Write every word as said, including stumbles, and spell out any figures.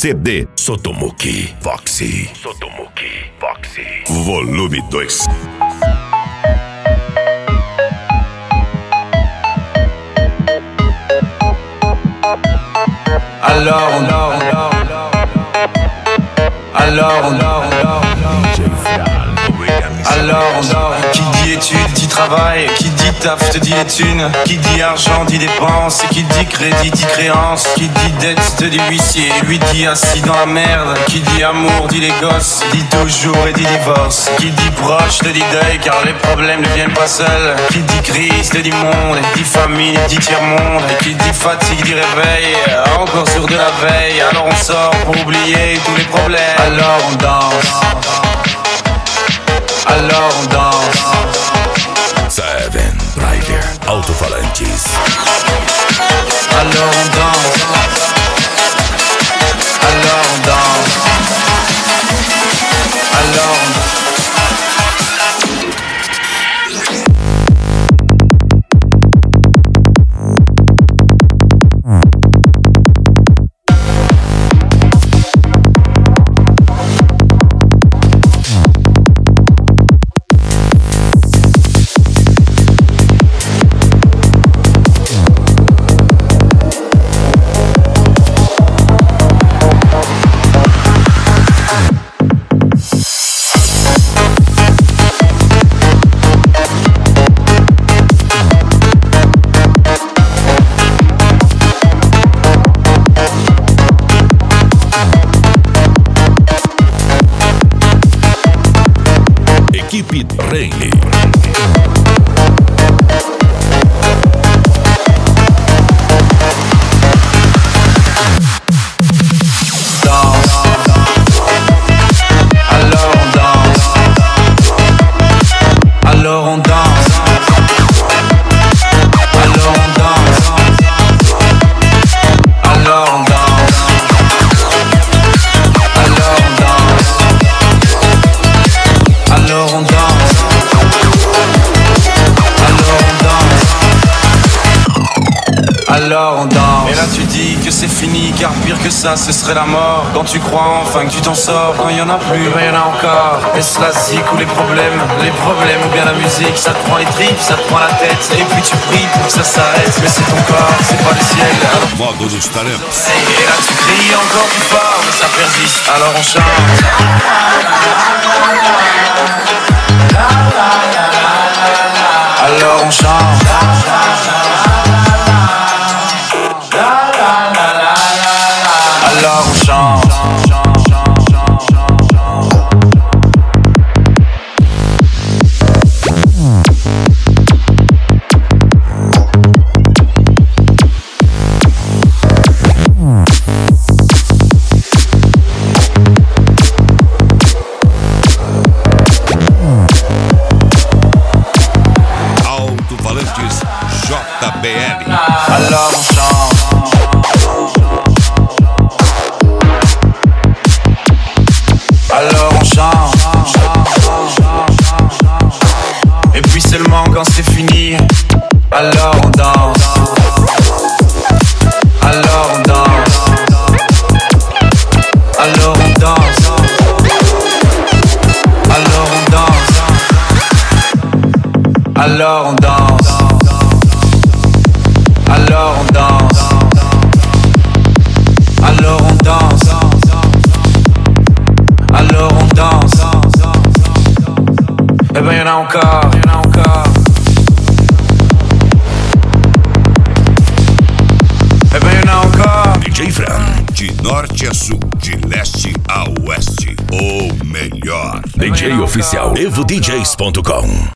C D Sotomuki Foxy. Sotomuki Foxy. Volume dois. Alors on dort, alors on dort, alors on dort. Qui dit études dit travail, qui dit taf te dit les thunes, qui dit argent dit dépenses, et qui dit crédit dit créance, qui dit dette te dit huissier, lui dit assis dans la merde, qui dit amour dit les gosses, dit toujours et dit divorce, qui dit proche te dit deuil car les problèmes ne viennent pas seuls, qui dit crise te dit monde, et dit famine dit tiers-monde, et qui dit fatigue dit réveil, encore sur de la veille, alors on sort pour oublier tous les problèmes, alors on danse. Alors on danse. Seven Driver Alto-Falantes. Alors on danse. Alors on danse. Alors on danse. Equipe Reine. Alors on danse. Et là tu dis que c'est fini car pire que ça ce serait la mort. Quand tu crois enfin que tu t'en sors, quand il y en a plus, ben y en a encore. Est-ce la zik ou les problèmes, les problèmes ou bien la musique, ça te prend les tripes, ça te prend la tête. Et puis tu pries pour que ça s'arrête, mais c'est ton corps, c'est pas le ciel. Alors Modo dos talentos. et là tu cries encore plus fort, mais ça persiste. Alors on chante. Alors on chante. Alors on chante. Alto-Falantes J B L. Alors on chante. Alors on chante. Et puis seulement quand c'est fini, alors on danse. Alors on danse. Alors on danse. Alors on danse. Alors on danse. Alors on danse. Alors on danse. Alors on danse. Eh ben y'en a encore, y'en a encore. Eh ben y'en a encore. D J Fran, de norte a sul, de leste a oeste, o melhor. D J oficial evo D Js ponto com.